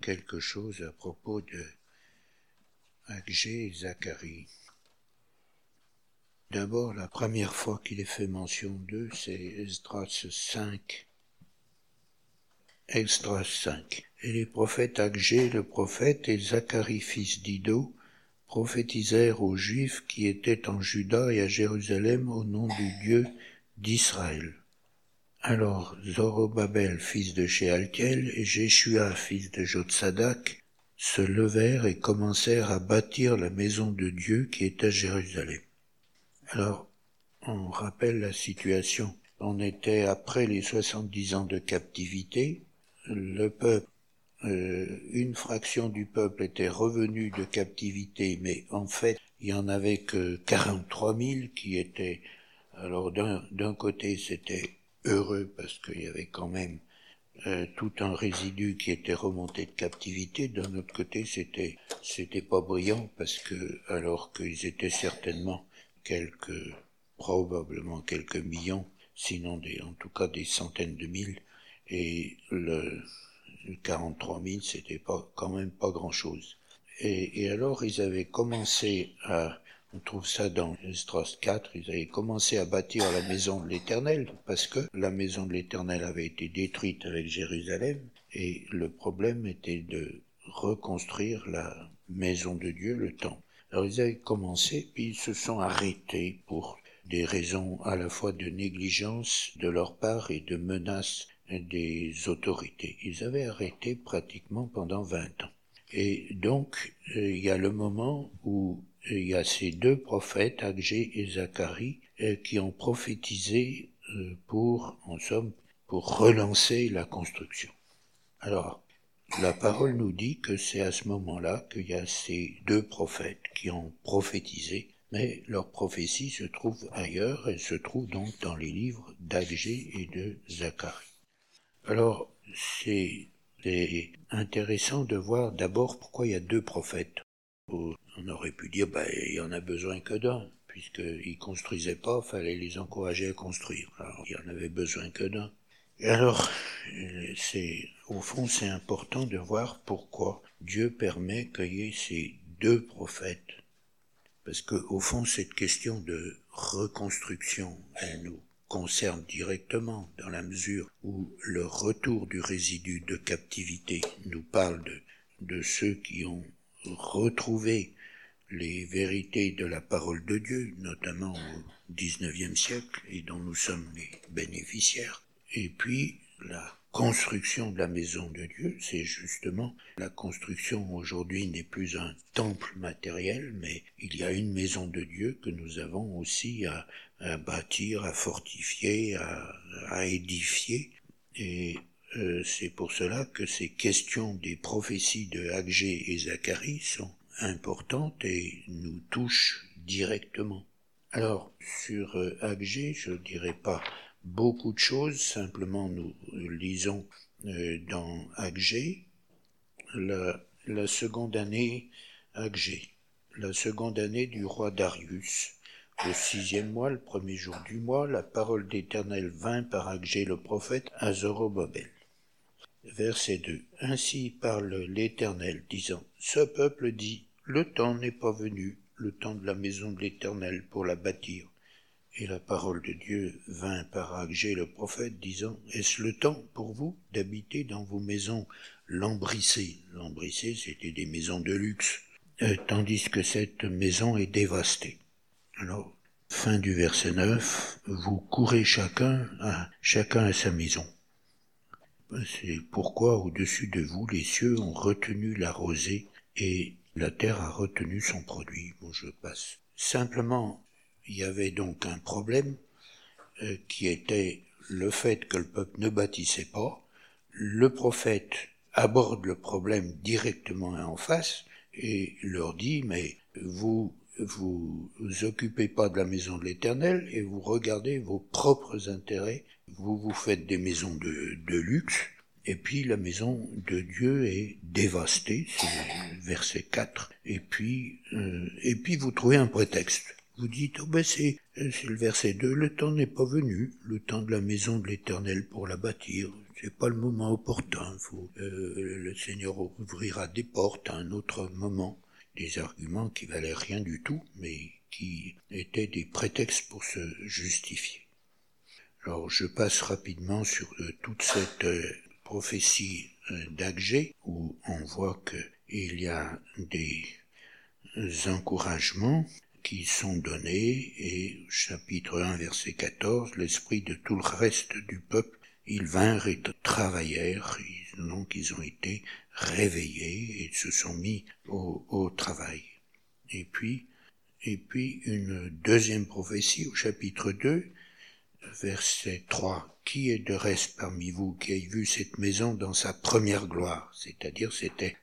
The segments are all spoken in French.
quelque chose à propos de Agé et Zacharie. D'abord, la première fois qu'il est fait mention d'eux, c'est Esdras 5. Esdras 5. Et les prophètes Agé, le prophète, et Zacharie, fils d'Ido, prophétisèrent aux Juifs qui étaient en Juda et à Jérusalem au nom du Dieu d'Israël. Alors Zorobabel, fils de Shealtiel, et Jéshua, fils de Jotsadak, se levèrent et commencèrent à bâtir la maison de Dieu qui est à Jérusalem. Alors, on rappelle la situation. On était après les 70 ans de captivité. Le peuple, une fraction du peuple était revenue de captivité, mais en fait, il y en avait que 43 000 qui étaient. Alors, d'un côté, c'était heureux parce qu'il y avait quand même tout un résidu qui était remonté de captivité. D'un autre côté, c'était pas brillant parce que, alors qu'ils étaient certainement probablement quelques millions, sinon en tout cas des centaines de mille, et le 43 000, c'était quand même pas grand chose. Et alors, ils avaient commencé on trouve ça dans Esdras 4, ils avaient commencé à bâtir la maison de l'Éternel, parce que la maison de l'Éternel avait été détruite avec Jérusalem, et le problème était de reconstruire la maison de Dieu, le temple. Alors ils avaient commencé, puis ils se sont arrêtés pour des raisons à la fois de négligence de leur part et de menace des autorités. Ils avaient arrêté pratiquement pendant 20 ans. Et donc, il y a le moment où il y a ces deux prophètes, Agé et Zacharie, qui ont prophétisé pour relancer la construction. Alors, la parole nous dit que c'est à ce moment-là qu'il y a ces deux prophètes qui ont prophétisé, mais leur prophétie se trouve ailleurs, elle se trouve donc dans les livres d'Agé et de Zacharie. Alors, c'est intéressant de voir d'abord pourquoi il y a deux prophètes. On aurait pu dire, il y en a besoin que d'un, puisqu'ils construisaient pas, fallait les encourager à construire. Alors, il y en avait besoin que d'un. Et alors, au fond, c'est important de voir pourquoi Dieu permet qu'il y ait ces deux prophètes. Parce que, au fond, cette question de reconstruction, elle nous concerne directement dans la mesure où le retour du résidu de captivité nous parle de ceux qui ont retrouvé les vérités de la parole de Dieu, notamment au XIXe siècle, et dont nous sommes les bénéficiaires. Et puis, la construction de la maison de Dieu, c'est justement la construction aujourd'hui n'est plus un temple matériel, mais il y a une maison de Dieu que nous avons aussi à bâtir, à fortifier, à édifier. Et c'est pour cela que ces questions des prophéties de Agé et Zacharie sont importantes et nous touchent directement. Alors, sur Agé, je ne dirais pas beaucoup de choses, simplement nous lisons dans Agé la seconde année Agé, la seconde année du roi Darius. Au 6e mois, le premier jour du mois, la parole d'Éternel vint par Agé le prophète à Zorobabel. Verset 2. Ainsi parle l'Éternel, disant, ce peuple dit, le temps n'est pas venu, le temps de la maison de l'Éternel pour la bâtir. Et la parole de Dieu vint par Agé le prophète, disant, est-ce le temps pour vous d'habiter dans vos maisons lambrissées? Lambrissées, c'était des maisons de luxe, tandis que cette maison est dévastée. Alors, fin du verset 9, vous courez chacun à sa maison. C'est pourquoi au-dessus de vous, les cieux ont retenu la rosée et la terre a retenu son produit. Bon, je passe. Simplement, il y avait donc un problème qui était le fait que le peuple ne bâtissait pas. Le prophète aborde le problème directement en face et leur dit, mais vous occupez pas de la maison de l'Éternel et vous regardez vos propres intérêts, vous faites des maisons de luxe, et puis la maison de Dieu est dévastée, c'est le verset 4, et puis vous trouvez un prétexte. Vous dites, c'est le verset 2, le temps n'est pas venu, le temps de la maison de l'Éternel pour la bâtir. c'est pas le moment opportun. Le Seigneur ouvrira des portes à un autre moment. Des arguments qui valaient rien du tout, mais qui étaient des prétextes pour se justifier. Alors je passe rapidement sur toute cette prophétie d'Agé, où on voit qu'il y a des encouragements qui sont donnés, et chapitre 1, verset 14, l'esprit de tout le reste du peuple, ils vinrent et travaillèrent, donc ils ont été réveillés et se sont mis au travail. Et puis une deuxième prophétie au chapitre 2, verset 3. Qui est de reste parmi vous qui ait vu cette maison dans sa première gloire? C'est-à-dire c'était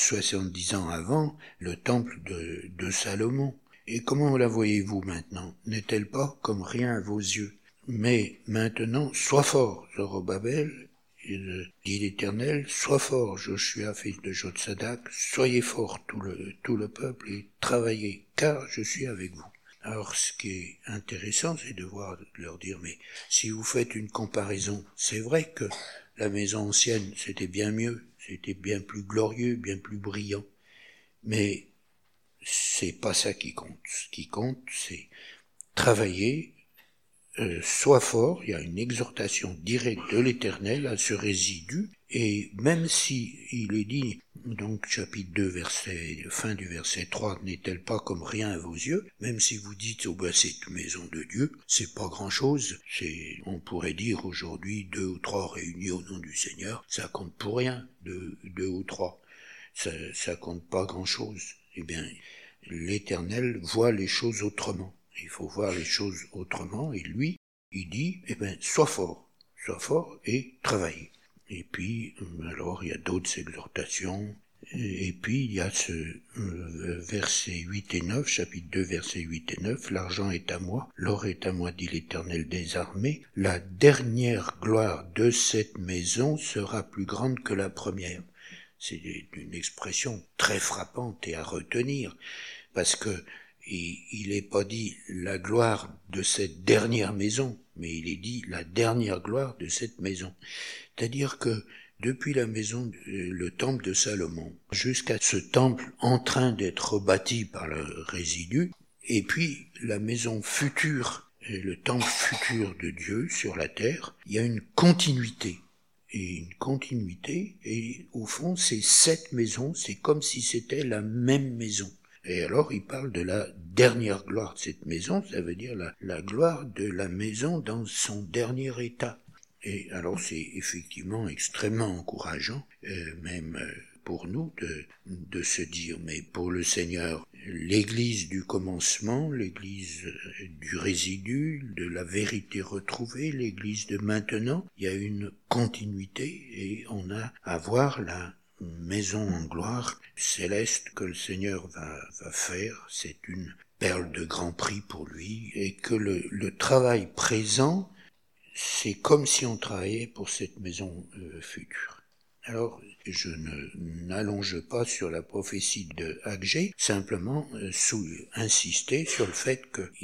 70 ans avant le temple de Salomon. Et comment la voyez-vous maintenant? N'est-elle pas comme rien à vos yeux? Mais maintenant, sois fort, Zorobabel, dit l'Éternel, sois fort, Joshua, fils de Jotsadak, soyez fort tout le peuple, et travaillez, car je suis avec vous. Alors, ce qui est intéressant, c'est de leur dire, mais si vous faites une comparaison, c'est vrai que la maison ancienne, c'était bien mieux, c'était bien plus glorieux, bien plus brillant, mais c'est pas ça qui compte. Ce qui compte, c'est travailler, sois fort, il y a une exhortation directe de l'Éternel à ce résidu, et même si il est dit, donc chapitre 2, fin du verset 3, n'est-elle pas comme rien à vos yeux, même si vous dites, c'est une maison de Dieu, c'est pas grand chose, on pourrait dire aujourd'hui 2 ou 3 réunis au nom du Seigneur, ça compte pour rien, 2 ou 3, ça compte pas grand chose. Eh bien, l'Éternel voit les choses autrement. Il faut voir les choses autrement, et lui, il dit, sois fort et travaille. Et puis, alors, il y a d'autres exhortations, et puis il y a ce verset 8 et 9, chapitre 2, versets 8 et 9, l'argent est à moi, l'or est à moi, dit l'Éternel des armées, la dernière gloire de cette maison sera plus grande que la première. C'est une expression très frappante et à retenir, parce que il n'est pas dit la gloire de cette dernière maison, mais il est dit la dernière gloire de cette maison. C'est-à-dire que depuis la maison, le temple de Salomon, jusqu'à ce temple en train d'être rebâti par le résidu, et puis la maison future, le temple futur de Dieu sur la terre, il y a une continuité. Et au fond, c'est cette maison, c'est comme si c'était la même maison. Et alors, il parle de la dernière gloire de cette maison, ça veut dire la gloire de la maison dans son dernier état. Et alors, c'est effectivement extrêmement encourageant, même pour nous, de se dire, mais pour le Seigneur, l'église du commencement, l'église du résidu, de la vérité retrouvée, l'église de maintenant, il y a une continuité et on a à voir la maison en gloire céleste que le Seigneur va faire. C'est une perle de grand prix pour lui, et que le travail présent, c'est comme si on travaillait pour cette maison future. Alors, je n'allonge pas sur la prophétie de Agé, simplement insister sur le fait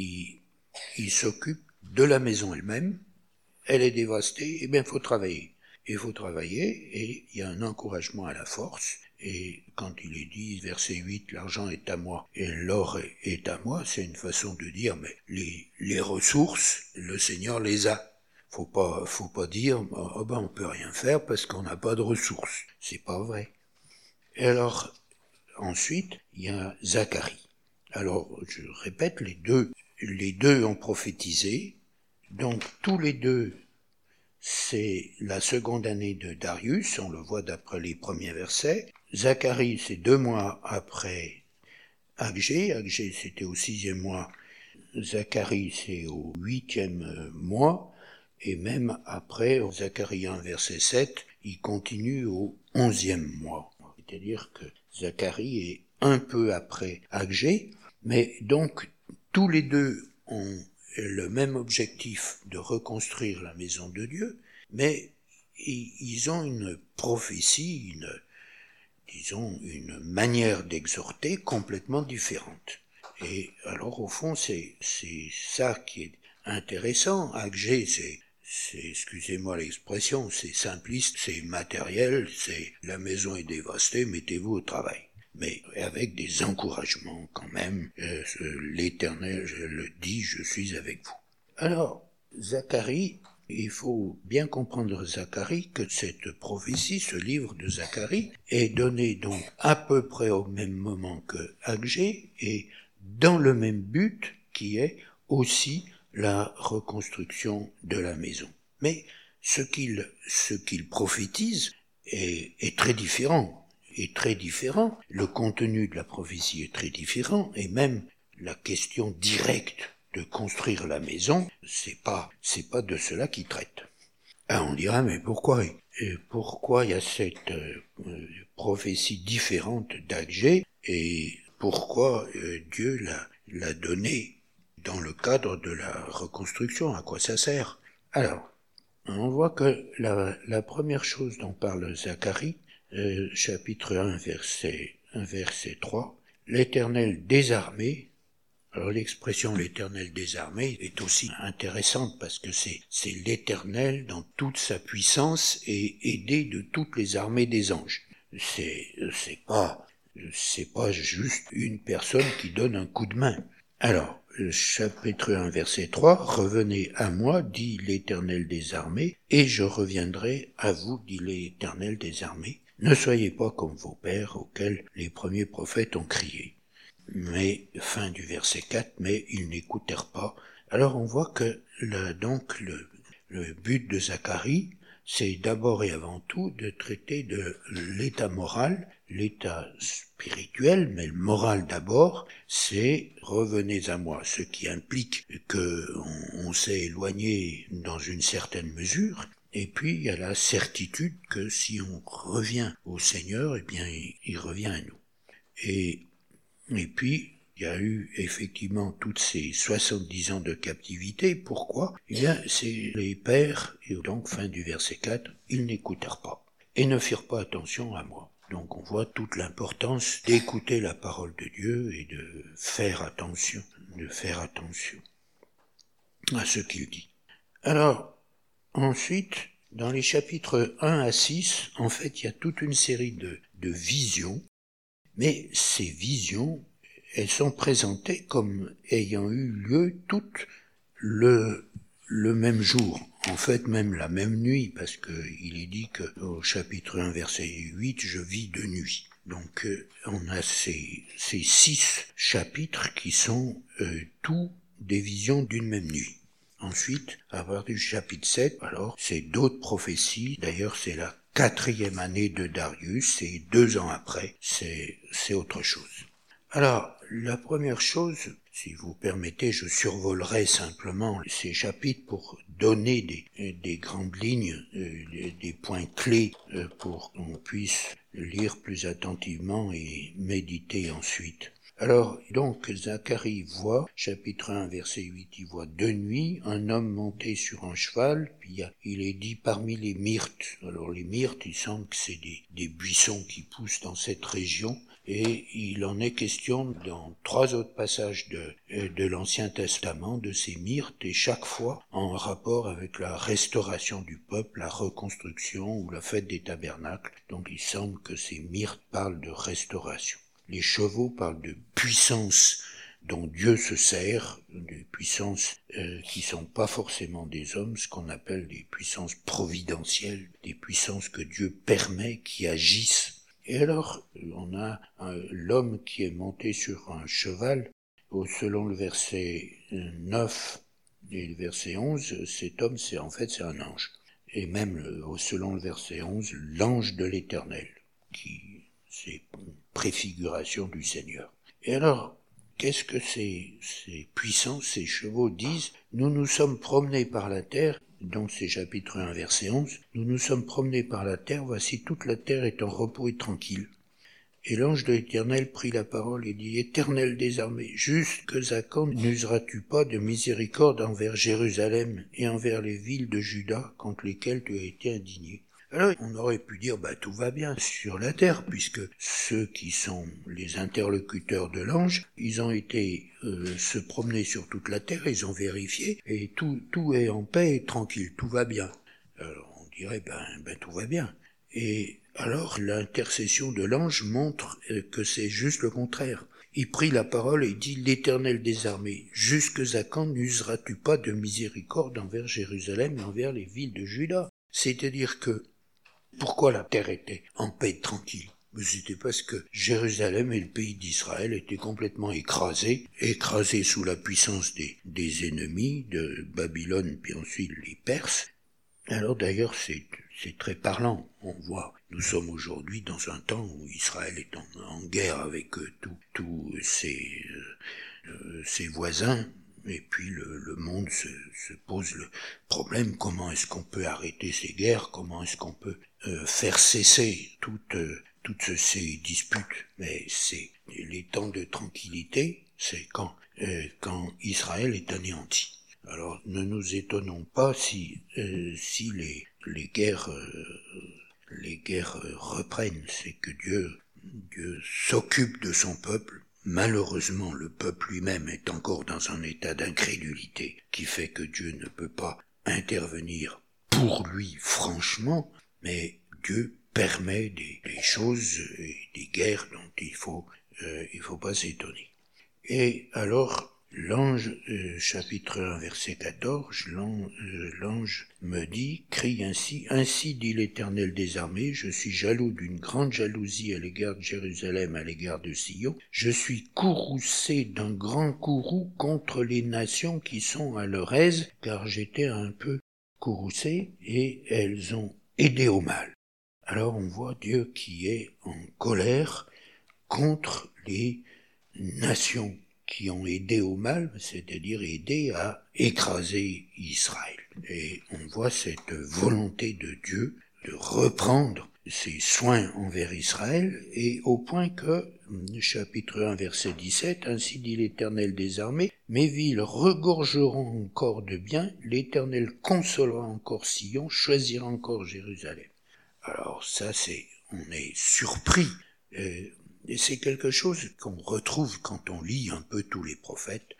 qu'il s'occupe de la maison elle-même, elle est dévastée, faut travailler. Il faut travailler, et il y a un encouragement à la force. Et quand il est dit, verset 8, l'argent est à moi et l'or est à moi, c'est une façon de dire, mais les ressources, le Seigneur les a. Faut pas dire, on peut rien faire parce qu'on n'a pas de ressources. C'est pas vrai. Et alors, ensuite, il y a Zacharie. Alors, je répète, les deux ont prophétisé. Donc, tous les deux, c'est la seconde année de Darius, on le voit d'après les premiers versets. Zacharie, c'est 2 mois après Agé. Agé, c'était au 6e mois. Zacharie, c'est au 8e mois. Et même après, Zacharie 1, verset 7, il continue au 11e mois. C'est-à-dire que Zacharie est un peu après Agé, mais donc tous les deux ont le même objectif de reconstruire la maison de Dieu, mais ils ont une prophétie, une manière d'exhorter complètement différente. Et alors au fond, c'est ça qui est intéressant. Agé, excusez-moi l'expression, c'est simpliste, c'est matériel, c'est la maison est dévastée, mettez-vous au travail. Mais avec des encouragements quand même, l'Éternel je le dit, je suis avec vous. Alors, Zacharie, il faut bien comprendre Zacharie que cette prophétie, ce livre de Zacharie, est donné donc à peu près au même moment que Agé et dans le même but qui est aussi la reconstruction de la maison. Mais ce qu'il prophétise est très différent. Le contenu de la prophétie est très différent et même la question directe de construire la maison, c'est pas de cela qu'il traite. Ah, on dira, mais pourquoi il y a cette prophétie différente d'Agé et pourquoi Dieu l'a donnée dans le cadre de la reconstruction, à quoi ça sert? Alors, on voit que la première chose dont parle Zacharie, chapitre 1, verset 3, l'Éternel des armées. Alors l'expression l'Éternel des armées est aussi intéressante parce que c'est l'Éternel dans toute sa puissance et aidé de toutes les armées des anges. C'est pas juste une personne qui donne un coup de main. Alors, chapitre 1, verset 3, revenez à moi, dit l'Éternel des armées, et je reviendrai à vous, dit l'Éternel des armées. Ne soyez pas comme vos pères auxquels les premiers prophètes ont crié. Mais, fin du verset 4, mais ils n'écoutèrent pas. Alors on voit que le but de Zacharie, c'est d'abord et avant tout de traiter de l'état moral, l'état spirituel, mais le moral d'abord, c'est revenez à moi, ce qui implique que on s'est éloigné dans une certaine mesure. Et puis, il y a la certitude que si on revient au Seigneur, eh bien, il revient à nous. Et puis, il y a eu effectivement toutes ces 70 ans de captivité. Pourquoi? Eh bien, c'est les pères, et donc, fin du verset 4, ils n'écoutèrent pas, et ne firent pas attention à moi. Donc, on voit toute l'importance d'écouter la parole de Dieu et de faire attention à ce qu'il dit. Alors, ensuite, dans les chapitres 1 à 6, en fait, il y a toute une série de visions, mais ces visions, elles sont présentées comme ayant eu lieu toutes le même jour, en fait même la même nuit, parce que il est dit que au chapitre 1, verset 8, je vis de nuit. Donc on a ces 6 chapitres qui sont tous des visions d'une même nuit. Ensuite, à partir du chapitre 7, alors, c'est d'autres prophéties. D'ailleurs, c'est la 4e année de Darius, et 2 ans après, c'est autre chose. Alors, la première chose, si vous permettez, je survolerai simplement ces chapitres pour donner des grandes lignes, des points clés pour qu'on puisse lire plus attentivement et méditer ensuite. Alors, donc, Zacharie voit, chapitre 1, verset 8, il voit de nuit un homme monté sur un cheval, puis il est dit parmi les myrtes. Alors, les myrtes, il semble que c'est des buissons qui poussent dans cette région, et il en est question dans 3 autres passages de l'Ancien Testament, de ces myrtes, et chaque fois en rapport avec la restauration du peuple, la reconstruction ou la fête des tabernacles. Donc, il semble que ces myrtes parlent de restauration. Les chevaux parlent de puissance dont Dieu se sert, des puissances qui sont pas forcément des hommes, ce qu'on appelle des puissances providentielles, des puissances que Dieu permet, qui agissent. Et alors, on a l'homme qui est monté sur un cheval, selon le verset 9 et le verset 11, cet homme, c'est un ange. Et même, selon le verset 11, l'ange de l'Éternel, c'est une préfiguration du Seigneur. Et alors, qu'est-ce que ces puissances, ces chevaux disent? Nous nous sommes promenés par la terre, donc c'est chapitre 1, verset 11, nous nous sommes promenés par la terre, voici toute la terre est en repos et tranquille. Et l'ange de l'Éternel prit la parole et dit, Éternel des armées, jusque à quand n'useras-tu pas de miséricorde envers Jérusalem et envers les villes de Juda contre lesquelles tu as été indigné? Alors on aurait pu dire tout va bien sur la terre, puisque ceux qui sont les interlocuteurs de l'ange, ils ont été se promener sur toute la terre, ils ont vérifié, et tout est en paix et tranquille, tout va bien. Alors on dirait tout va bien. Et alors l'intercession de l'ange montre que c'est juste le contraire. Il prit la parole et dit: l'Éternel des armées, jusque à quand n'useras-tu pas de miséricorde envers Jérusalem et envers les villes de Juda? C'est-à-dire que, pourquoi la terre était en paix et tranquille? C'était parce que Jérusalem et le pays d'Israël étaient complètement écrasés sous la puissance des ennemis de Babylone, puis ensuite les Perses. Alors d'ailleurs, c'est très parlant. On voit, nous sommes aujourd'hui dans un temps où Israël est en guerre avec tous ses voisins, et puis le monde se pose le problème: comment est-ce qu'on peut arrêter ces guerres, comment est-ce qu'on peut faire cesser toutes ces disputes. Mais c'est les temps de tranquillité, c'est quand Israël est anéanti. Alors ne nous étonnons pas si les guerres reprennent. C'est que Dieu s'occupe de son peuple. Malheureusement, le peuple lui-même est encore dans un état d'incrédulité qui fait que Dieu ne peut pas intervenir pour lui franchement, mais Dieu permet des choses et des guerres dont il faut pas s'étonner. Et alors, l'ange, chapitre 1, verset 14, l'ange me dit, crie ainsi dit l'Éternel des armées, je suis jaloux d'une grande jalousie à l'égard de Jérusalem, à l'égard de Sion. Je suis courroucé d'un grand courroux contre les nations qui sont à leur aise, car j'étais un peu courroucé, et elles ont aidé au mal. Alors on voit Dieu qui est en colère contre les nations qui ont aidé au mal, c'est-à-dire aidé à écraser Israël. Et on voit cette volonté de Dieu de reprendre ses soins envers Israël, et au point que, chapitre 1, verset 17, ainsi dit l'Éternel des armées, mes villes regorgeront encore de biens, l'Éternel consolera encore Sion, choisira encore Jérusalem. Alors ça, on est surpris. Et c'est quelque chose qu'on retrouve quand on lit un peu tous les prophètes,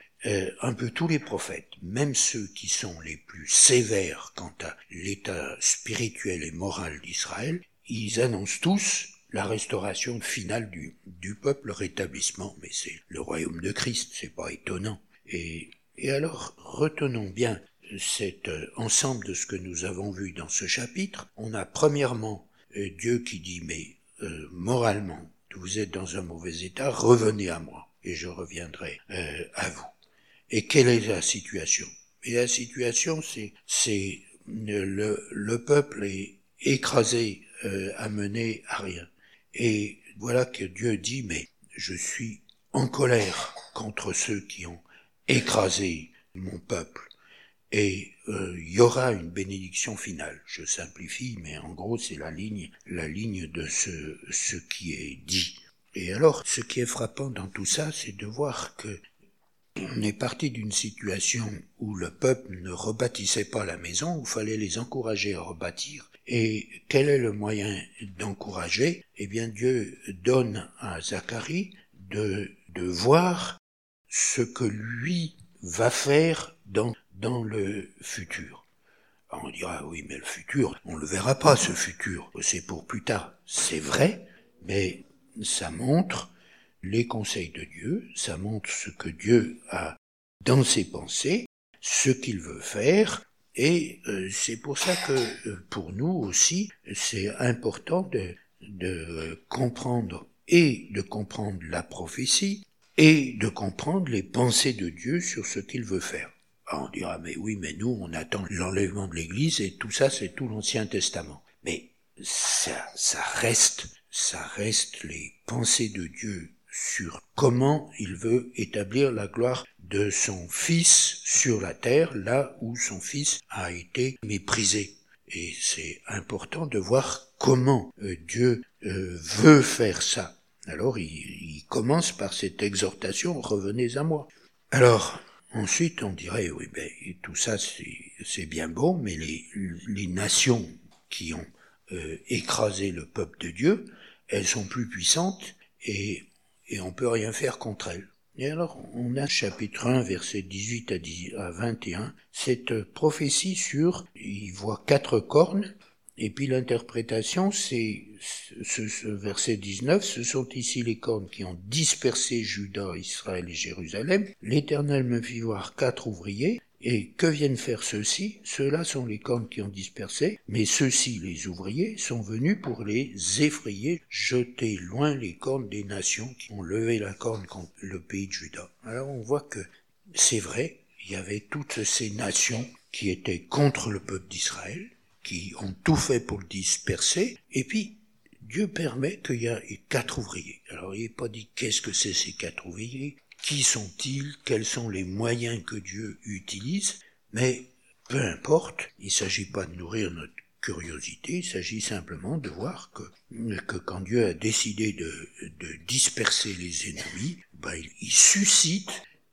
même ceux qui sont les plus sévères quant à l'état spirituel et moral d'Israël, ils annoncent tous la restauration finale du peuple, le rétablissement, mais c'est le royaume de Christ, c'est pas étonnant. Et alors, retenons bien cet ensemble de ce que nous avons vu dans ce chapitre. On a premièrement Dieu qui dit, mais moralement, vous êtes dans un mauvais état, revenez à moi, et je reviendrai à vous. Et quelle est la situation? Et la situation, c'est le peuple est écrasé, amené à rien. Et voilà que Dieu dit, mais je suis en colère contre ceux qui ont écrasé mon peuple. Et il y aura une bénédiction finale. Je simplifie, mais en gros c'est la ligne de ce qui est dit. Et alors, ce qui est frappant dans tout ça, c'est de voir que on est parti d'une situation où le peuple ne rebâtissait pas la maison, où il fallait les encourager à rebâtir. Et quel est le moyen d'encourager? Eh bien, Dieu donne à Zacharie de voir ce que lui va faire dans le futur. Alors on dira, oui, mais le futur, on le verra pas, ce futur, c'est pour plus tard. C'est vrai, mais ça montre les conseils de Dieu, ça montre ce que Dieu a dans ses pensées, ce qu'il veut faire, et c'est pour ça que pour nous aussi, c'est important de comprendre la prophétie, et de comprendre les pensées de Dieu sur ce qu'il veut faire. Alors on dira, mais oui, mais nous, on attend l'enlèvement de l'Église, et tout ça, c'est tout l'Ancien Testament. Mais ça reste les pensées de Dieu sur comment il veut établir la gloire de son Fils sur la terre, là où son Fils a été méprisé. Et c'est important de voir comment Dieu veut faire ça. Alors il commence par cette exhortation, revenez à moi. Alors, ensuite on dirait, oui, tout ça c'est bien beau, mais les nations qui ont écraser le peuple de Dieu, elles sont plus puissantes et on peut rien faire contre elles. Et alors, on a chapitre 1, verset 18 à 21, cette prophétie sur, il voit 4 cornes, et puis l'interprétation, c'est ce verset 19, ce sont ici les cornes qui ont dispersé Juda, Israël et Jérusalem. L'Éternel me fit voir 4 ouvriers, et que viennent faire ceux-ci? Ceux-là sont les cornes qui ont dispersé, mais ceux-ci, les ouvriers, sont venus pour les effrayer, jeter loin les cornes des nations qui ont levé la corne contre le pays de Juda. Alors on voit que c'est vrai, il y avait toutes ces nations qui étaient contre le peuple d'Israël, qui ont tout fait pour le disperser, et puis Dieu permet qu'il y ait 4 ouvriers. Alors il n'est pas dit qu'est-ce que c'est ces 4 ouvriers, qui sont-ils, quels sont les moyens que Dieu utilise, mais peu importe, il ne s'agit pas de nourrir notre curiosité, il s'agit simplement de voir que quand Dieu a décidé de disperser les ennemis, il suscite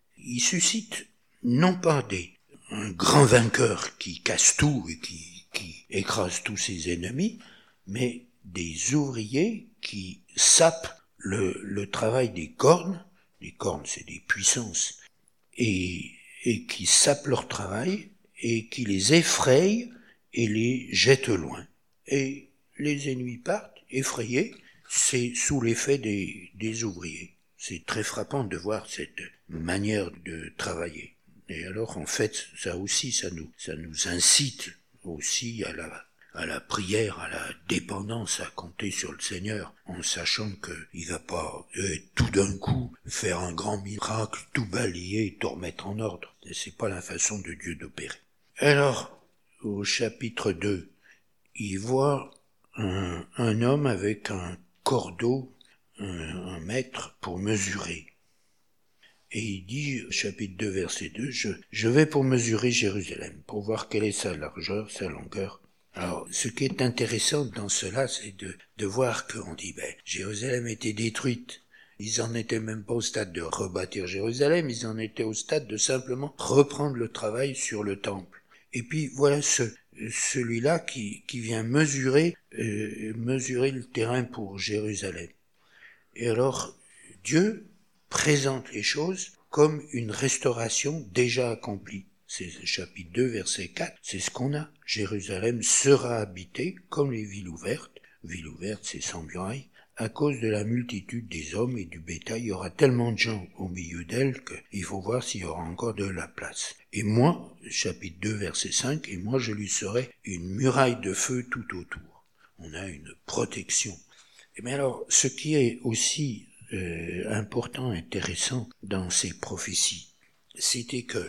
non pas un grand vainqueur qui casse tout et qui écrase tous ses ennemis, mais des ouvriers qui sapent le travail des cornes. Les cornes, c'est des puissances, et qui sapent leur travail, et qui les effrayent et les jettent loin. Et les ennemis partent, effrayés, c'est sous l'effet des ouvriers. C'est très frappant de voir cette manière de travailler. Et alors, en fait, ça aussi, ça nous incite aussi à la prière, à la dépendance, à compter sur le Seigneur, en sachant qu'il va pas tout d'un coup faire un grand miracle, tout balayer, tout remettre en ordre. Et c'est pas la façon de Dieu d'opérer. Alors, au chapitre 2, il voit un homme avec un cordeau, un mètre pour mesurer. Et il dit, chapitre 2, verset 2, je vais pour mesurer Jérusalem, pour voir quelle est sa largeur, sa longueur. Alors, ce qui est intéressant dans cela, c'est de voir qu'on dit, Jérusalem était détruite. Ils en étaient même pas au stade de rebâtir Jérusalem, ils en étaient au stade de simplement reprendre le travail sur le temple. Et puis, voilà celui-là qui vient mesurer le terrain pour Jérusalem. Et alors, Dieu présente les choses comme une restauration déjà accomplie. C'est le chapitre 2, verset 4, c'est ce qu'on a. Jérusalem sera habitée comme les villes ouvertes. Ville ouverte, c'est sans muraille. À cause de la multitude des hommes et du bétail, il y aura tellement de gens au milieu d'elle qu'il faut voir s'il y aura encore de la place. Et moi, chapitre 2, verset 5, et moi je lui serai une muraille de feu tout autour. On a une protection. Et bien alors, ce qui est aussi important, intéressant dans ces prophéties, c'était que,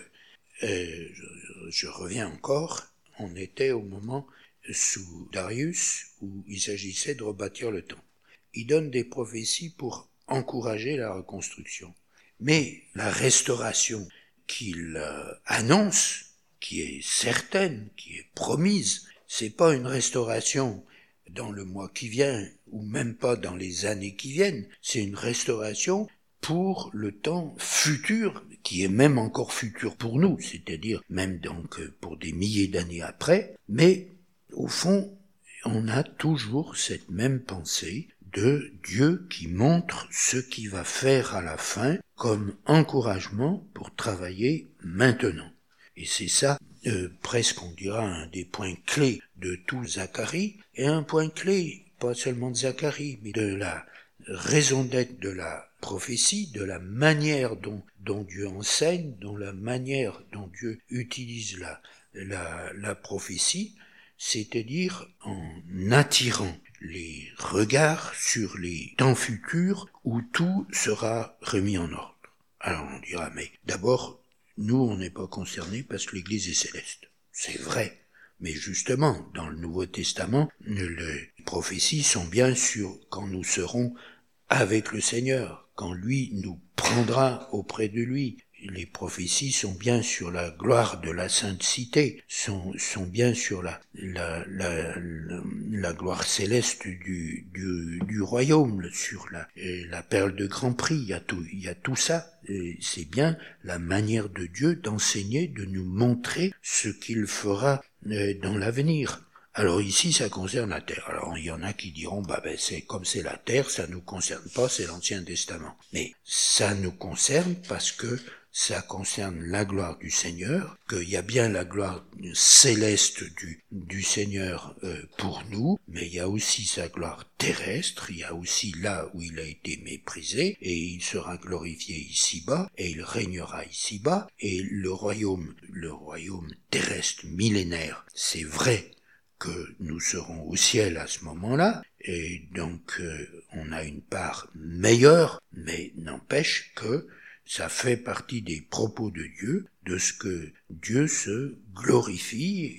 je reviens encore, on était au moment sous Darius où il s'agissait de rebâtir le temple. Il donne des prophéties pour encourager la reconstruction. Mais la restauration qu'il annonce, qui est certaine, qui est promise, c'est pas une restauration dans le mois qui vient, ou même pas dans les années qui viennent, c'est une restauration pour le temps futur, qui est même encore futur pour nous, c'est-à-dire même donc pour des milliers d'années après, mais au fond, on a toujours cette même pensée de Dieu qui montre ce qu'il va faire à la fin comme encouragement pour travailler maintenant. Et c'est ça, presque on dira, un des points clés de tout Zacharie, et un point clé, pas seulement de Zacharie, mais de la raison d'être de la prophétie, de la manière dont Dieu enseigne, dont la manière dont Dieu utilise la prophétie, c'est-à-dire en attirant les regards sur les temps futurs où tout sera remis en ordre. Alors on dira, mais d'abord, nous on n'est pas concernés parce que l'Église est céleste. C'est vrai. Mais justement, dans le Nouveau Testament, les prophéties sont bien sur quand nous serons avec le Seigneur, quand lui nous prendra auprès de lui. Les prophéties sont bien sur la gloire de la sainte cité, sont bien sur la gloire céleste du royaume, sur la perle de grand prix. Il y a tout ça. Et c'est bien la manière de Dieu d'enseigner, de nous montrer ce qu'il fera dans l'avenir. Alors ici, ça concerne la terre. Alors il y en a qui diront, c'est comme c'est la terre, ça nous concerne pas, c'est l'Ancien Testament. Mais ça nous concerne parce que ça concerne la gloire du Seigneur, qu'il y a bien la gloire céleste du Seigneur pour nous, mais il y a aussi sa gloire terrestre, il y a aussi là où il a été méprisé, et il sera glorifié ici-bas, et il régnera ici-bas, et le royaume terrestre millénaire, c'est vrai que nous serons au ciel à ce moment-là, et donc on a une part meilleure, mais n'empêche que ça fait partie des propos de Dieu, de ce que Dieu se glorifie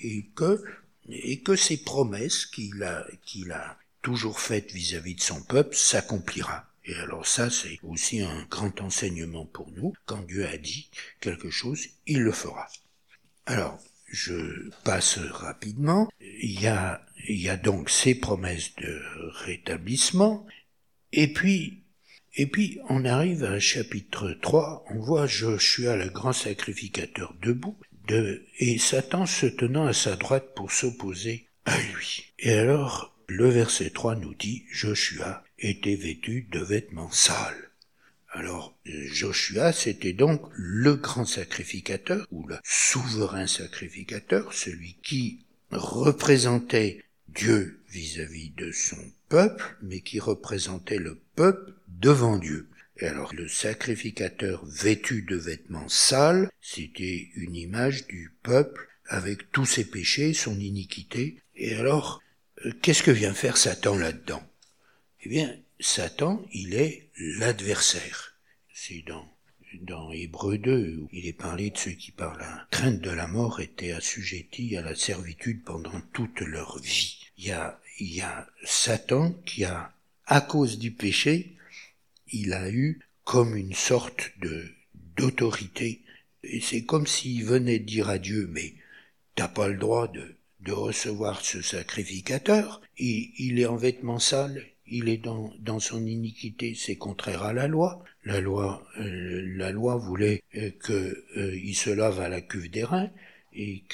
et que ses promesses qu'il a toujours faites vis-à-vis de son peuple s'accomplira. Et alors ça, c'est aussi un grand enseignement pour nous. Quand Dieu a dit quelque chose, il le fera. Alors, je passe rapidement. Il y a donc ces promesses de rétablissement. Et puis, on arrive à chapitre 3, on voit Joshua le grand sacrificateur debout, et Satan se tenant à sa droite pour s'opposer à lui. Et alors, le verset 3 nous dit, Joshua était vêtu de vêtements sales. Alors, Joshua, c'était donc le grand sacrificateur, ou le souverain sacrificateur, celui qui représentait Dieu vis-à-vis de son peuple, mais qui représentait le peuple devant Dieu. Et alors, le sacrificateur vêtu de vêtements sales, c'était une image du peuple avec tous ses péchés, son iniquité. Et alors, qu'est-ce que vient faire Satan là-dedans? Eh bien, Satan, il est l'adversaire. C'est dans Hébreux 2, où il est parlé de ceux qui, par la crainte de la mort, étaient assujettis à la servitude pendant toute leur vie. Il y a Satan qui a, à cause du péché, il a eu comme une sorte d'autorité. Et c'est comme s'il venait dire à Dieu, mais t'as pas le droit de recevoir ce sacrificateur. Il est en vêtements sales. Il est dans son iniquité, c'est contraire à la loi. La loi voulait qu'il se lave à la cuve d'airain et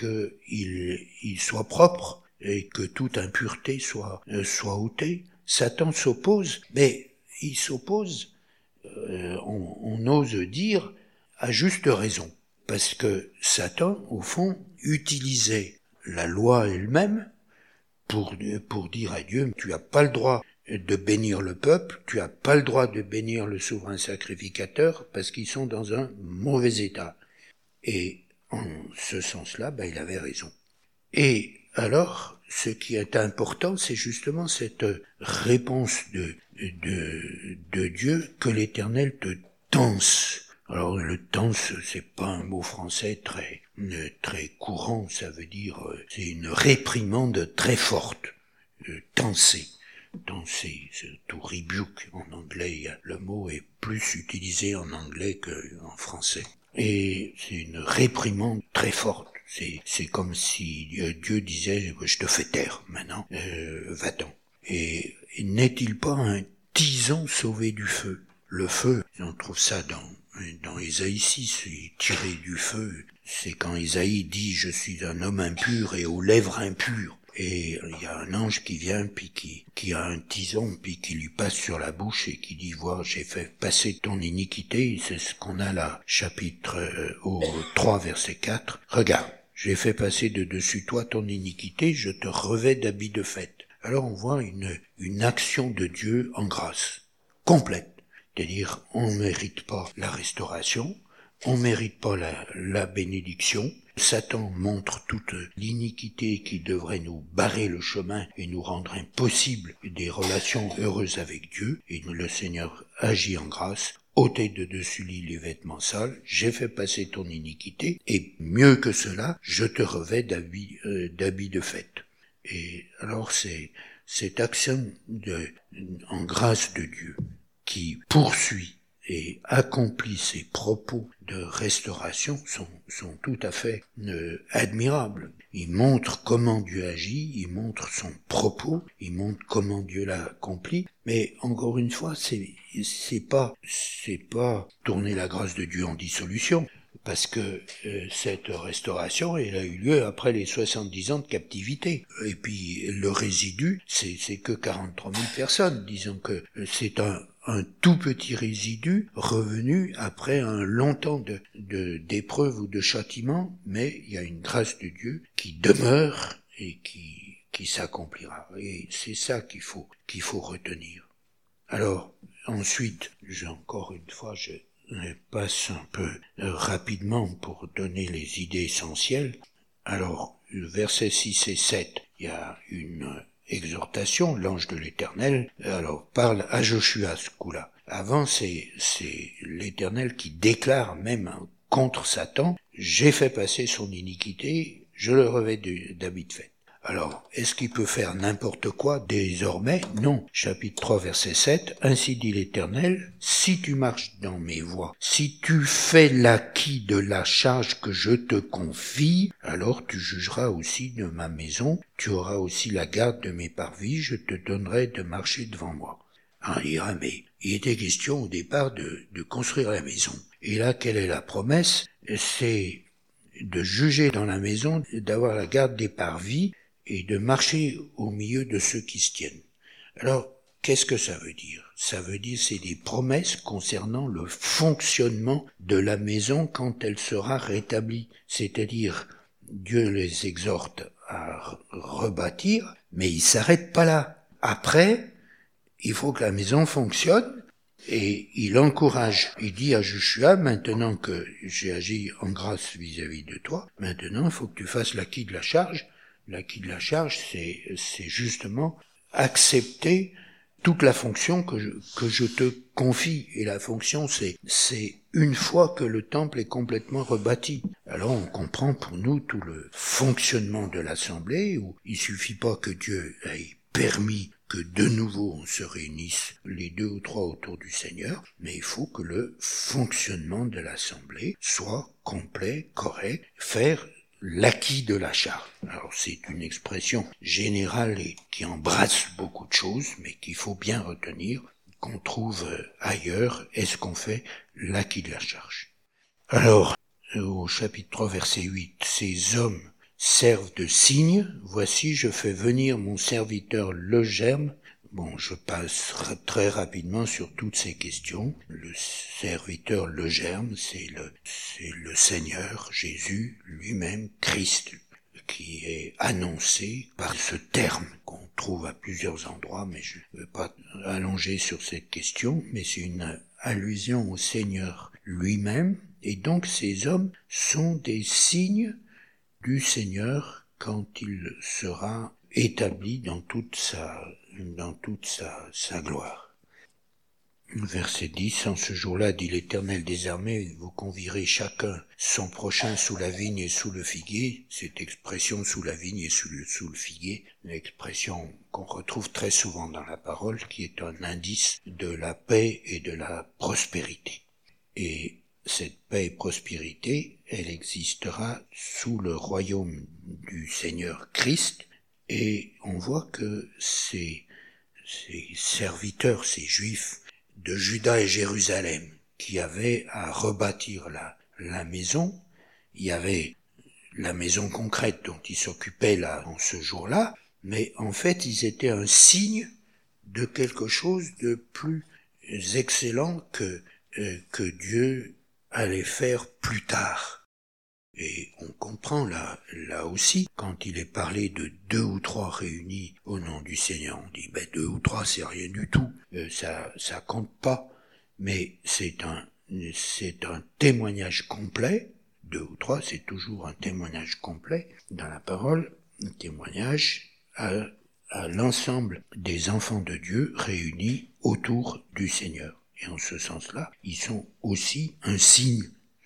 qu'il soit propre et que toute impureté soit ôtée. Satan s'oppose, mais il s'oppose, on ose dire, à juste raison. Parce que Satan, au fond, utilisait la loi elle-même pour dire à Dieu, tu n'as pas le droit de bénir le peuple, tu n'as pas le droit de bénir le souverain sacrificateur parce qu'ils sont dans un mauvais état. Et en ce sens-là, il avait raison. Et alors, ce qui est important, c'est justement cette réponse de Dieu que l'Éternel te tense. Alors, le tense, c'est pas un mot français très courant, ça veut dire, c'est une réprimande très forte, tenser. Danser, c'est tout rebuke en anglais, le mot est plus utilisé en anglais qu'en français. Et c'est une réprimande très forte. C'est comme si Dieu disait, je te fais taire maintenant, va-t'en. Et n'est-il pas un tison sauvé du feu? Le feu, on trouve ça dans Ésaïe 6, tiré du feu. C'est quand Ésaïe dit, je suis un homme impur et aux lèvres impures. Et il y a un ange qui vient, puis qui a un tison, puis qui lui passe sur la bouche et qui dit, vois, j'ai fait passer ton iniquité. C'est ce qu'on a là, chapitre 3, verset 4. Regarde, j'ai fait passer de dessus toi ton iniquité, je te revêts d'habits de fête. Alors on voit une action de Dieu en grâce, complète. C'est-à-dire, on ne mérite pas la restauration, on ne mérite pas la bénédiction. Satan montre toute l'iniquité qui devrait nous barrer le chemin et nous rendre impossible des relations heureuses avec Dieu. Et le Seigneur agit en grâce, ôtez de dessus lui les vêtements sales, j'ai fait passer ton iniquité, et mieux que cela, je te revêts d'habits de fête. Et alors c'est cette action en grâce de Dieu qui poursuit et accomplit ses propos de restauration sont tout à fait admirables. Il montre comment Dieu agit, il montre son propos, il montre comment Dieu l'a accompli, mais encore une fois, c'est pas tourner la grâce de Dieu en dissolution. parce que cette restauration, elle a eu lieu après les 70 ans de captivité. Et puis le résidu, c'est que 43 000 personnes. Disons que c'est un tout petit résidu revenu après un long temps d'épreuve ou de châtiment, mais il y a une grâce de Dieu qui demeure et qui s'accomplira. Et c'est ça qu'il faut retenir. Alors, ensuite, encore une fois, je passe un peu rapidement pour donner les idées essentielles. Alors, versets 6 et 7, il y a une exhortation, l'ange de l'Éternel, alors parle à Joshua ce coup-là. Avant, c'est l'Éternel qui déclare même contre Satan, j'ai fait passer son iniquité, je le revêt d'habit de fête. Alors, est-ce qu'il peut faire n'importe quoi désormais? Non. Chapitre 3, verset 7. Ainsi dit l'Éternel, si tu marches dans mes voies, si tu fais l'acquit de la charge que je te confie, alors tu jugeras aussi de ma maison, tu auras aussi la garde de mes parvis, je te donnerai de marcher devant moi. Mais il était question au départ de construire la maison. Et là, quelle est la promesse? C'est de juger dans la maison, d'avoir la garde des parvis, et de marcher au milieu de ceux qui se tiennent. Alors, qu'est-ce que ça veut dire? Ça veut dire c'est des promesses concernant le fonctionnement de la maison quand elle sera rétablie. C'est-à-dire, Dieu les exhorte à rebâtir, mais il s'arrête pas là. Après, il faut que la maison fonctionne, et il encourage, il dit à Joshua, maintenant que j'ai agi en grâce vis-à-vis de toi, maintenant il faut que tu fasses l'acquit de la charge. L'acquit de la charge, c'est justement accepter toute la fonction que je te confie. Et la fonction, c'est une fois que le temple est complètement rebâti. Alors on comprend pour nous tout le fonctionnement de l'assemblée, où il suffit pas que Dieu ait permis que de nouveau on se réunisse les 2 ou 3 autour du Seigneur, mais il faut que le fonctionnement de l'assemblée soit complet, correct, faire l'acquis de la charge. Alors c'est une expression générale et qui embrasse beaucoup de choses, mais qu'il faut bien retenir, qu'on trouve ailleurs, est-ce qu'on fait l'acquis de la charge. Alors, au chapitre 3, verset 8, ces hommes servent de signe, voici je fais venir mon serviteur le germe. Bon, je passe très rapidement sur toutes ces questions. Le serviteur, le germe, c'est le Seigneur, Jésus lui-même, Christ, qui est annoncé par ce terme qu'on trouve à plusieurs endroits, mais je ne veux pas allonger sur cette question, mais c'est une allusion au Seigneur lui-même, et donc ces hommes sont des signes du Seigneur quand il sera établi dans toute sa gloire. Verset 10, en ce jour-là, dit l'Éternel des armées, vous convierez chacun son prochain sous la vigne et sous le figuier. Cette expression sous la vigne et sous le figuier, une expression qu'on retrouve très souvent dans la parole, qui est un indice de la paix et de la prospérité. Et cette paix et prospérité, elle existera sous le royaume du Seigneur Christ, et on voit que ces serviteurs, ces Juifs de Juda et Jérusalem, qui avaient à rebâtir la maison, il y avait la maison concrète dont ils s'occupaient là, en ce jour-là, mais en fait ils étaient un signe de quelque chose de plus excellent que Dieu allait faire plus tard. Et on comprend là aussi, quand il est parlé de 2 ou 3 réunis au nom du Seigneur, on dit 2 ou 3 c'est rien du tout, ça compte pas, mais c'est un témoignage complet. 2 ou 3 c'est toujours un témoignage complet dans la parole, un témoignage à l'ensemble des enfants de Dieu réunis autour du Seigneur. Et en ce sens-là, ils sont aussi un signe.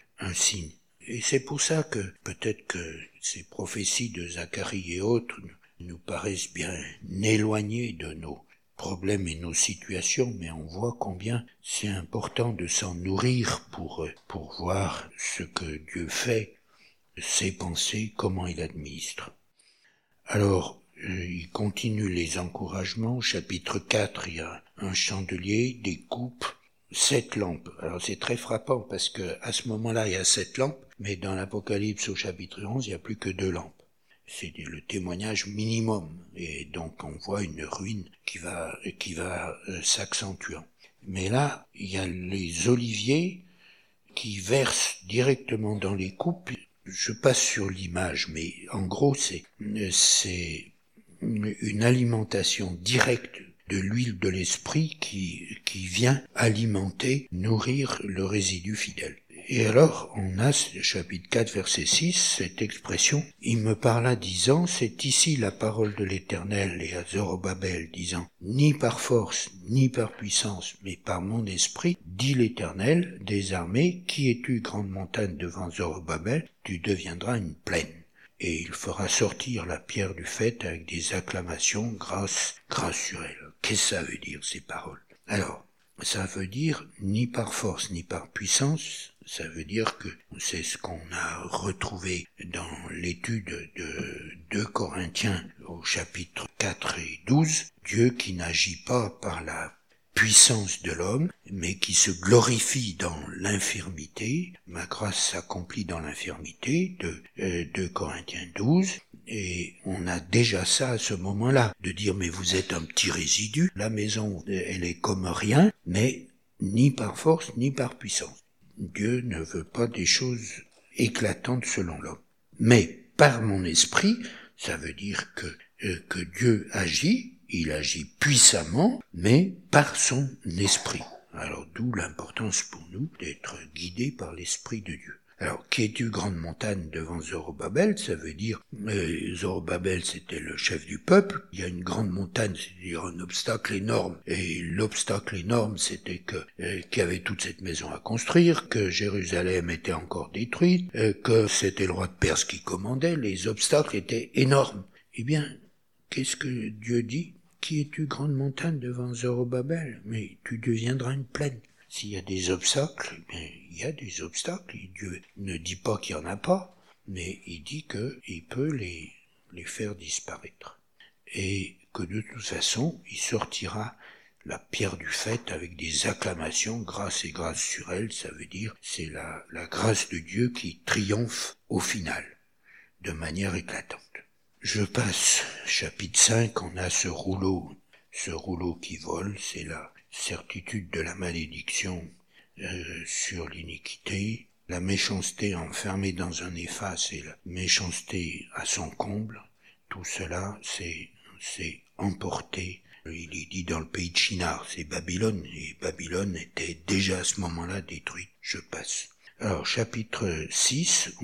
Et c'est pour ça que peut-être que ces prophéties de Zacharie et autres nous paraissent bien éloignées de nos problèmes et nos situations, mais on voit combien c'est important de s'en nourrir pour voir ce que Dieu fait, ses pensées, comment il administre. Alors, il continue les encouragements. Au chapitre 4, il y a un chandelier, des coupes, 7 lampes. Alors c'est très frappant parce que à ce moment-là, il y a 7 lampes, mais dans l'Apocalypse au chapitre 11, il n'y a plus que 2 lampes. C'est le témoignage minimum, et donc on voit une ruine qui va s'accentuant. Mais là, il y a les oliviers qui versent directement dans les coupes. Je passe sur l'image, mais en gros, c'est une alimentation directe de l'huile de l'esprit qui vient alimenter, nourrir le résidu fidèle. Et alors, on a, chapitre 4, verset 6, cette expression, « Il me parla disant, c'est ici la parole de l'Éternel et à Zorobabel, disant, ni par force, ni par puissance, mais par mon esprit, dit l'Éternel des armées, qui es-tu, grande montagne devant Zorobabel, tu deviendras une plaine. Et il fera sortir la pierre du faîte avec des acclamations, grâce sur elle. » Qu'est-ce que ça veut dire, ces paroles? Alors, ça veut dire ni par force, ni par puissance. Ça veut dire que c'est ce qu'on a retrouvé dans l'étude de 2 Corinthiens au chapitre 4 et 12. Dieu qui n'agit pas par la puissance de l'homme, mais qui se glorifie dans l'infirmité. Ma grâce s'accomplit dans l'infirmité, de 2 Corinthiens 12. Et on a déjà ça à ce moment-là, de dire mais vous êtes un petit résidu, la maison elle est comme rien, mais ni par force ni par puissance. Dieu ne veut pas des choses éclatantes selon l'homme. Mais par mon esprit, ça veut dire que Dieu agit, il agit puissamment, mais par son esprit. Alors d'où l'importance pour nous d'être guidés par l'esprit de Dieu. Alors, qui es-tu, grande montagne devant Zorobabel? Ça veut dire, Zorobabel c'était le chef du peuple, il y a une grande montagne, c'est-à-dire un obstacle énorme, et l'obstacle énorme c'était qu'il y avait toute cette maison à construire, que Jérusalem était encore détruite, que c'était le roi de Perse qui commandait, les obstacles étaient énormes. Eh bien, qu'est-ce que Dieu dit? Qui es-tu, grande montagne devant Zorobabel? Mais tu deviendras une plaine. S'il y a des obstacles, il y a des obstacles. Et Dieu ne dit pas qu'il n'y en a pas, mais il dit qu'il peut les faire disparaître. Et que de toute façon, il sortira la pierre du faîte avec des acclamations, grâce et grâce sur elle. Ça veut dire, c'est la grâce de Dieu qui triomphe au final, de manière éclatante. Je passe, chapitre 5, on a ce rouleau qui vole, c'est la certitude de la malédiction sur l'iniquité, la méchanceté enfermée dans un efface et la méchanceté à son comble. Tout cela, c'est emporté. Il est dit dans le pays de Shinar, c'est Babylone, et Babylone était déjà à ce moment-là détruite. Je passe. Alors, chapitre 6,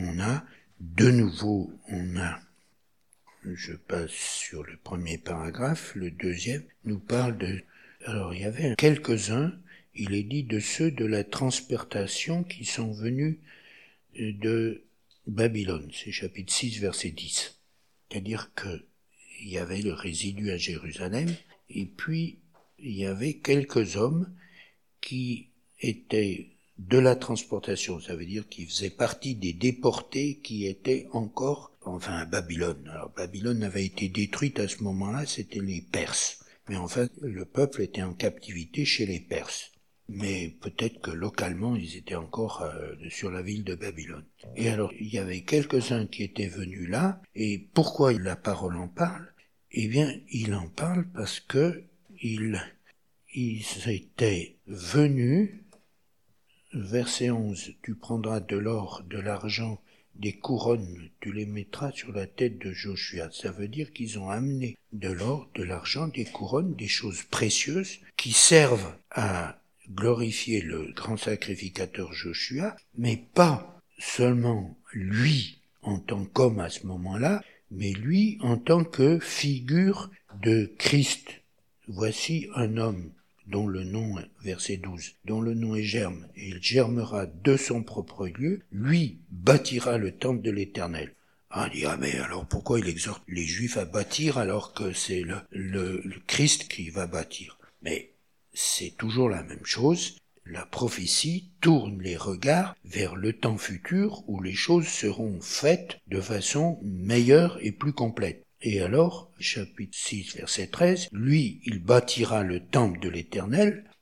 je passe sur le premier paragraphe, le deuxième nous parle de... Alors, il y avait quelques-uns, il est dit de ceux de la transpertation qui sont venus de Babylone, c'est chapitre 6, verset 10. C'est-à-dire que il y avait le résidu à Jérusalem, et puis il y avait quelques hommes qui étaient de la transportation, ça veut dire qu'ils faisaient partie des déportés qui étaient encore, à Babylone. Alors Babylone avait été détruite à ce moment-là, c'était les Perses. Mais enfin, le peuple était en captivité chez les Perses. Mais peut-être que localement, ils étaient encore sur la ville de Babylone. Et alors, il y avait quelques-uns qui étaient venus là, et pourquoi la parole en parle? Eh bien, il en parle parce que ils étaient venus, verset 11, tu prendras de l'or, de l'argent, des couronnes, tu les mettras sur la tête de Joshua. Ça veut dire qu'ils ont amené de l'or, de l'argent, des couronnes, des choses précieuses qui servent à glorifier le grand sacrificateur Joshua, mais pas seulement lui en tant qu'homme à ce moment-là, mais lui en tant que figure de Christ. Voici un homme dont le nom, verset 12, dont le nom est Germe, et il germera de son propre lieu, lui bâtira le temple de l'Éternel. Ah, on dit, mais alors pourquoi il exhorte les Juifs à bâtir alors que c'est le Christ qui va bâtir? Mais c'est toujours la même chose. La prophétie tourne les regards vers le temps futur où les choses seront faites de façon meilleure et plus complète. Et alors, chapitre 6, verset 13, lui, il bâtira le temple de l'Éternel,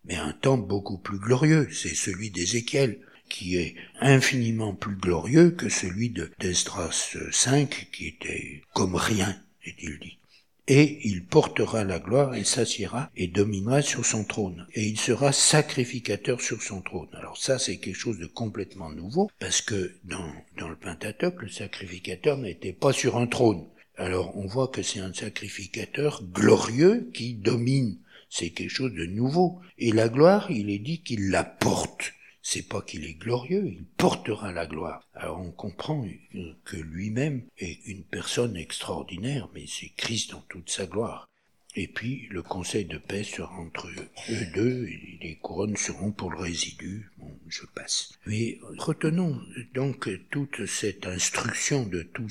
mais un temps beaucoup plus glorieux, c'est celui d'Ézéchiel, qui est infiniment plus glorieux que celui d'Esdras 5, qui était comme rien, est-il dit. Et il portera la gloire et s'assiera et dominera sur son trône. Et il sera sacrificateur sur son trône. Alors ça, c'est quelque chose de complètement nouveau, parce que dans le Pentateuque, le sacrificateur n'était pas sur un trône. Alors on voit que c'est un sacrificateur glorieux qui domine. C'est quelque chose de nouveau. Et la gloire, il est dit qu'il la porte. C'est pas qu'il est glorieux, il portera la gloire. Alors on comprend que lui-même est une personne extraordinaire, mais c'est Christ dans toute sa gloire. Et puis le conseil de paix sera entre eux deux, et les couronnes seront pour le résidu. Bon, je passe. Mais retenons donc toute cette instruction de tous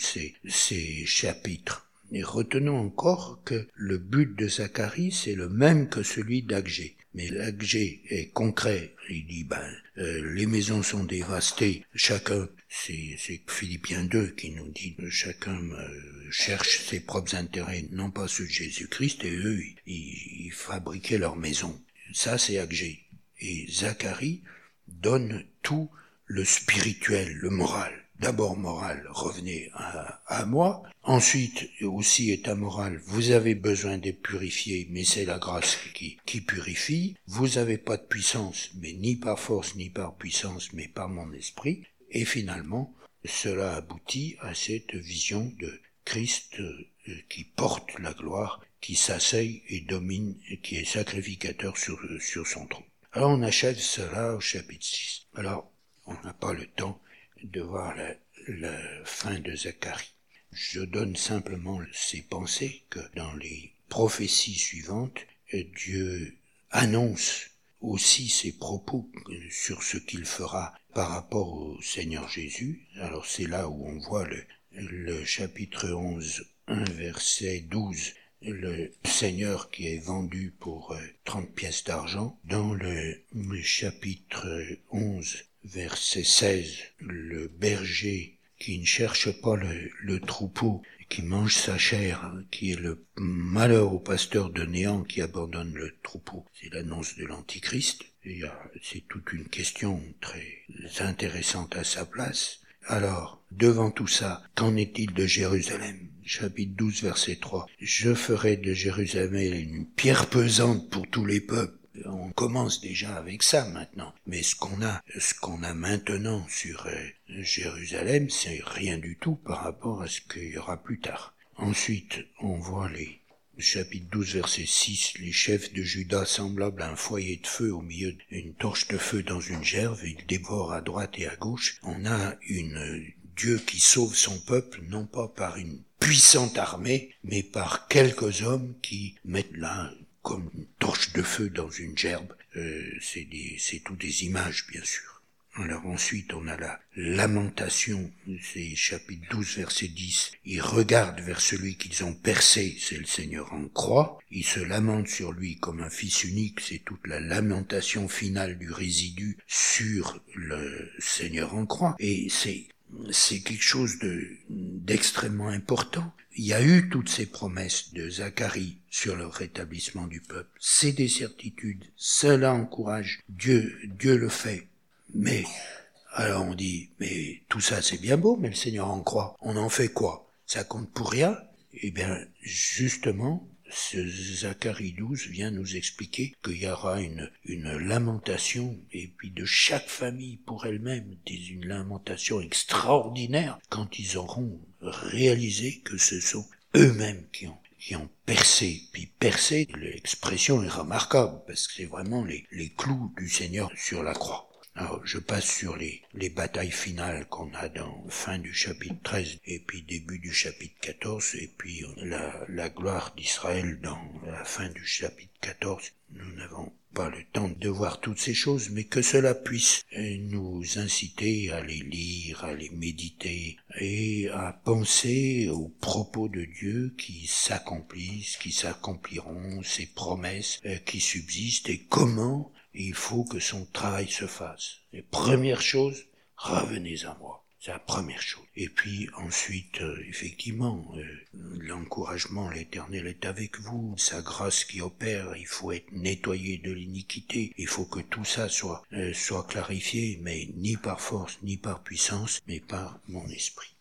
ces chapitres. Et retenons encore que le but de Zacharie, c'est le même que celui d'Agé. Mais l'Agé est concret. Il dit, les maisons sont dévastées. Chacun, c'est Philippiens 2 qui nous dit, chacun cherche ses propres intérêts, non pas ceux de Jésus-Christ, et eux, ils fabriquaient leurs maisons. Ça, c'est Agé. Et Zacharie donne tout le spirituel, le moral. D'abord moral, revenez à moi. Ensuite, aussi état moral, vous avez besoin d'être purifié, mais c'est la grâce qui purifie. Vous avez pas de puissance, mais ni par force, ni par puissance, mais par mon esprit. Et finalement, cela aboutit à cette vision de Christ qui porte la gloire, qui s'asseye et domine, et qui est sacrificateur sur son trône. Alors on achève cela au chapitre 6. Alors, on n'a pas le temps de voir la fin de Zacharie. Je donne simplement ces pensées que dans les prophéties suivantes, Dieu annonce aussi ses propos sur ce qu'il fera par rapport au Seigneur Jésus. Alors c'est là où on voit le chapitre 11, 1 verset 12, le Seigneur qui est vendu pour 30 pièces d'argent. Dans le chapitre 11, verset 16, le berger qui ne cherche pas le troupeau, qui mange sa chair, qui est le malheur au pasteur de Néant qui abandonne le troupeau. C'est l'annonce de l'Antichrist. C'est toute une question très intéressante à sa place. Alors, devant tout ça, qu'en est-il de Jérusalem ? Chapitre 12, verset 3. Je ferai de Jérusalem une pierre pesante pour tous les peuples. On commence déjà avec ça maintenant. Mais ce qu'on a maintenant sur Jérusalem, c'est rien du tout par rapport à ce qu'il y aura plus tard. Ensuite, on voit chapitre 12, verset 6, les chefs de Juda semblables à un foyer de feu au milieu d'une torche de feu dans une gerbe, ils dévorent à droite et à gauche. On a Dieu qui sauve son peuple, non pas par une puissante armée, mais par quelques hommes qui mettent là comme une torche de feu dans une gerbe. C'est tout des images, bien sûr. Alors ensuite, on a la lamentation, c'est chapitre 12, verset 10. Ils regardent vers celui qu'ils ont percé, c'est le Seigneur en croix. Ils se lamentent sur lui comme un fils unique, c'est toute la lamentation finale du résidu sur le Seigneur en croix. Et c'est quelque chose d'extrêmement important. Il y a eu toutes ces promesses de Zacharie sur le rétablissement du peuple. C'est des certitudes. Cela encourage. Dieu le fait. Mais, alors on dit, mais tout ça c'est bien beau, mais le Seigneur en croix. On en fait quoi? Ça compte pour rien? Eh bien, justement, ce Zacharie 12 vient nous expliquer qu'il y aura une lamentation, et puis de chaque famille pour elle-même, une lamentation extraordinaire quand ils auront réalisé que ce sont eux-mêmes qui ont percé. Puis percé, l'expression est remarquable, parce que c'est vraiment les clous du Seigneur sur la croix. Alors, je passe sur les batailles finales qu'on a dans la fin du chapitre 13 et puis début du chapitre 14 et puis la gloire d'Israël dans la fin du chapitre 14. Nous n'avons pas le temps de voir toutes ces choses, mais que cela puisse nous inciter à les lire, à les méditer et à penser aux propos de Dieu qui s'accomplissent, qui s'accompliront, ses promesses qui subsistent et il faut que son travail se fasse. Et première chose, revenez à moi. C'est la première chose. Et puis ensuite, effectivement, l'encouragement, l'Éternel est avec vous, sa grâce qui opère, il faut être nettoyé de l'iniquité, il faut que tout ça soit clarifié, mais ni par force, ni par puissance, mais par mon esprit.